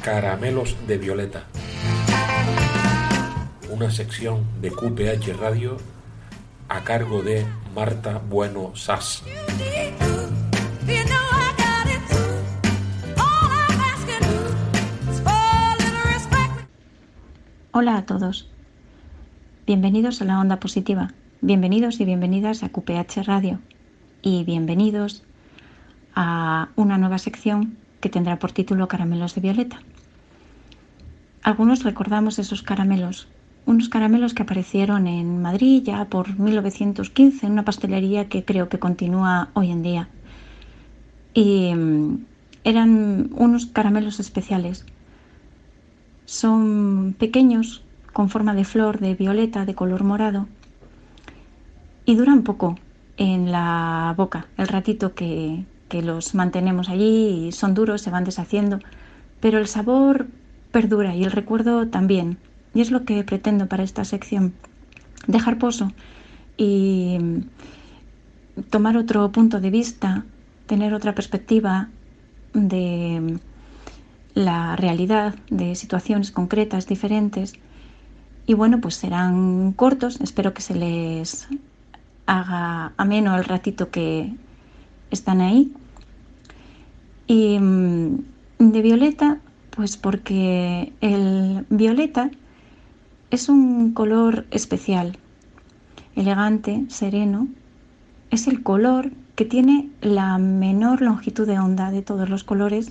Caramelos de Violeta, una sección de QPH Radio a cargo de Marta Bueno Sas. Hola a todos, bienvenidos a la Onda Positiva, bienvenidos y bienvenidas a QPH Radio y bienvenidos a una nueva sección que tendrá por título Caramelos de Violeta. Algunos recordamos esos caramelos, unos caramelos que aparecieron en Madrid ya por 1915 en una pastelería que creo que continúa hoy en día. Y eran unos caramelos especiales. Son pequeños, con forma de flor de violeta de color morado y duran poco en la boca, el ratito que los mantenemos allí y son duros, se van deshaciendo, pero el sabor perdura y el recuerdo también. Y es lo que pretendo para esta sección, dejar pozo y tomar otro punto de vista, tener otra perspectiva de la realidad, de situaciones concretas diferentes. Y bueno, pues serán cortos, espero que se les haga ameno el ratito que están ahí. Y de violeta, pues porque el violeta es un color especial, elegante, sereno. Es el color que tiene la menor longitud de onda de todos los colores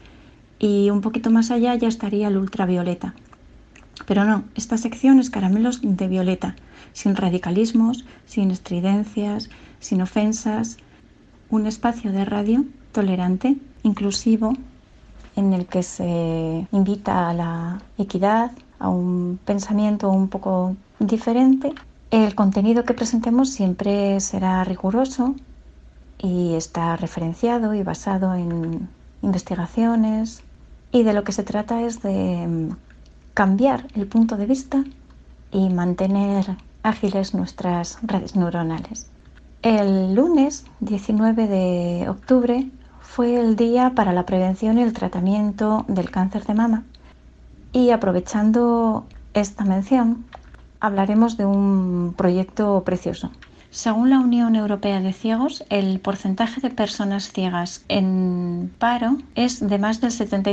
y un poquito más allá ya estaría el ultravioleta. Pero no, esta sección es caramelos de violeta, sin radicalismos, sin estridencias, sin ofensas. Un espacio de radio tolerante, inclusivo, en el que se invita a la equidad, a un pensamiento un poco diferente. El contenido que presentemos siempre será riguroso y está referenciado y basado en investigaciones. Y de lo que se trata es de cambiar el punto de vista y mantener ágiles nuestras redes neuronales. El lunes 19 de octubre fue el día para la prevención y el tratamiento del cáncer de mama. Y aprovechando esta mención, hablaremos de un proyecto precioso. Según la Unión Europea de Ciegos, el porcentaje de personas ciegas en paro es de más del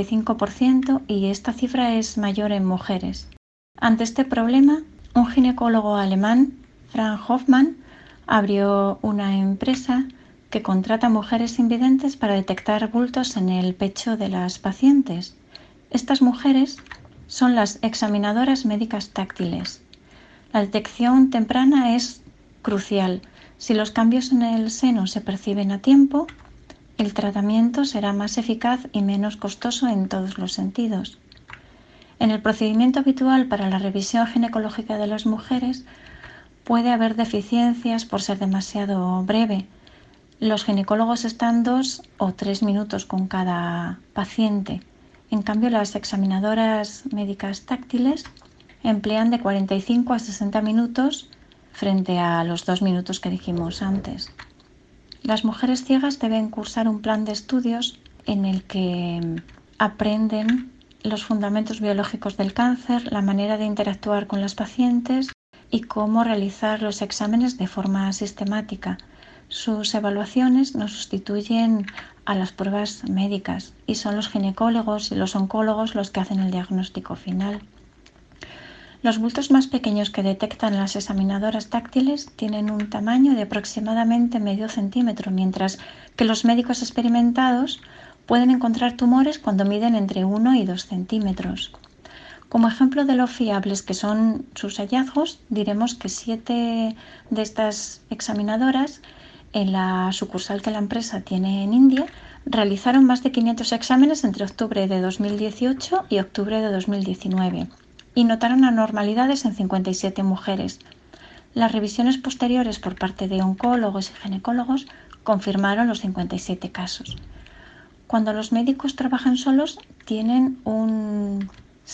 75% y esta cifra es mayor en mujeres. Ante este problema, un ginecólogo alemán, Frank Hoffmann, abrió una empresa que contrata mujeres invidentes para detectar bultos en el pecho de las pacientes. Estas mujeres son las examinadoras médicas táctiles. La detección temprana es crucial. Si los cambios en el seno se perciben a tiempo, el tratamiento será más eficaz y menos costoso en todos los sentidos. En el procedimiento habitual para la revisión ginecológica de las mujeres puede haber deficiencias por ser demasiado breve. Los ginecólogos están 2 o 3 minutos con cada paciente. En cambio, las examinadoras médicas táctiles emplean de 45 a 60 minutos frente a los 2 minutos que dijimos antes. Las mujeres ciegas deben cursar un plan de estudios en el que aprenden los fundamentos biológicos del cáncer, la manera de interactuar con las pacientes y cómo realizar los exámenes de forma sistemática. Sus evaluaciones no sustituyen a las pruebas médicas y son los ginecólogos y los oncólogos los que hacen el diagnóstico final. Los bultos más pequeños que detectan las examinadoras táctiles tienen un tamaño de aproximadamente medio centímetro, mientras que los médicos experimentados pueden encontrar tumores cuando miden entre 1 y 2 centímetros. Como ejemplo de lo fiables que son sus hallazgos, diremos que 7 de estas examinadoras, en la sucursal que la empresa tiene en India, realizaron más de 500 exámenes entre octubre de 2018 y octubre de 2019 y notaron anormalidades en 57 mujeres. Las revisiones posteriores por parte de oncólogos y ginecólogos confirmaron los 57 casos. Cuando los médicos trabajan solos, tienen un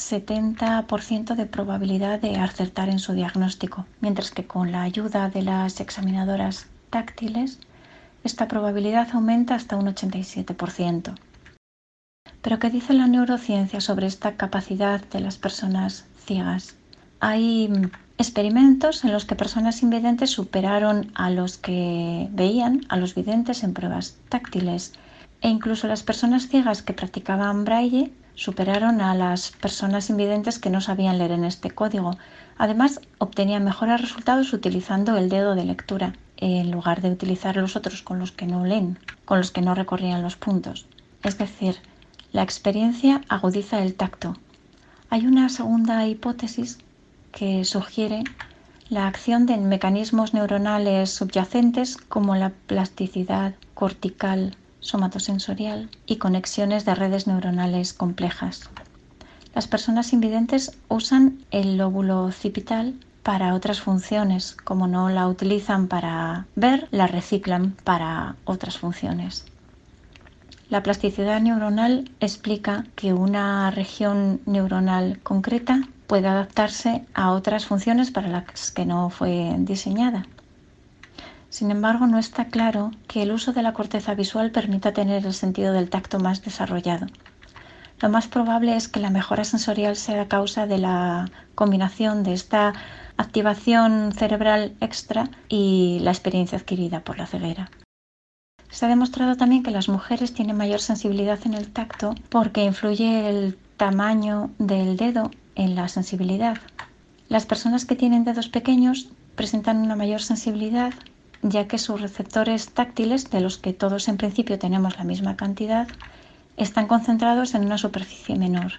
70% de probabilidad de acertar en su diagnóstico, mientras que con la ayuda de las examinadoras táctiles, esta probabilidad aumenta hasta un 87%. Pero ¿qué dice la neurociencia sobre esta capacidad de las personas ciegas? Hay experimentos en los que personas invidentes superaron a los que veían, a los videntes, en pruebas táctiles. E incluso las personas ciegas que practicaban braille superaron a las personas invidentes que no sabían leer en este código. Además, obtenían mejores resultados utilizando el dedo de lectura, en lugar de utilizar los otros con los que no leen, con los que no recorrían los puntos. Es decir, la experiencia agudiza el tacto. Hay una segunda hipótesis que sugiere la acción de mecanismos neuronales subyacentes como la plasticidad cortical somatosensorial y conexiones de redes neuronales complejas. Las personas invidentes usan el lóbulo occipital para otras funciones. Como no la utilizan para ver, la reciclan para otras funciones. La plasticidad neuronal explica que una región neuronal concreta puede adaptarse a otras funciones para las que no fue diseñada. Sin embargo, no está claro que el uso de la corteza visual permita tener el sentido del tacto más desarrollado. Lo más probable es que la mejora sensorial sea a causa de la combinación de esta activación cerebral extra y la experiencia adquirida por la ceguera. Se ha demostrado también que las mujeres tienen mayor sensibilidad en el tacto porque influye el tamaño del dedo en la sensibilidad. Las personas que tienen dedos pequeños presentan una mayor sensibilidad, ya que sus receptores táctiles, de los que todos en principio tenemos la misma cantidad, están concentrados en una superficie menor.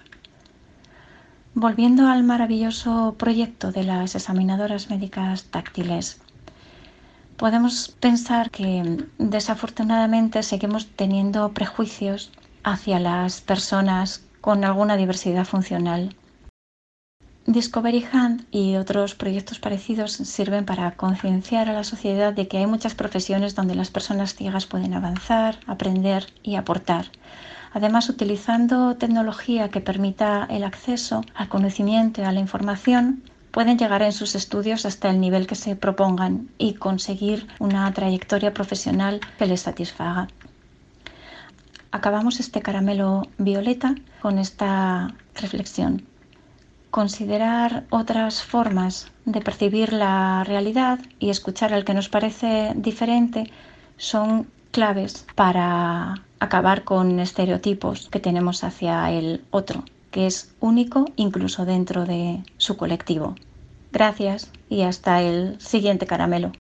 Volviendo al maravilloso proyecto de las examinadoras médicas táctiles, podemos pensar que desafortunadamente seguimos teniendo prejuicios hacia las personas con alguna diversidad funcional. Discovery Hand y otros proyectos parecidos sirven para concienciar a la sociedad de que hay muchas profesiones donde las personas ciegas pueden avanzar, aprender y aportar. Además, utilizando tecnología que permita el acceso al conocimiento y a la información, pueden llegar en sus estudios hasta el nivel que se propongan y conseguir una trayectoria profesional que les satisfaga. Acabamos este caramelo violeta con esta reflexión. Considerar otras formas de percibir la realidad y escuchar al que nos parece diferente son claves para acabar con estereotipos que tenemos hacia el otro, que es único incluso dentro de su colectivo. Gracias y hasta el siguiente caramelo.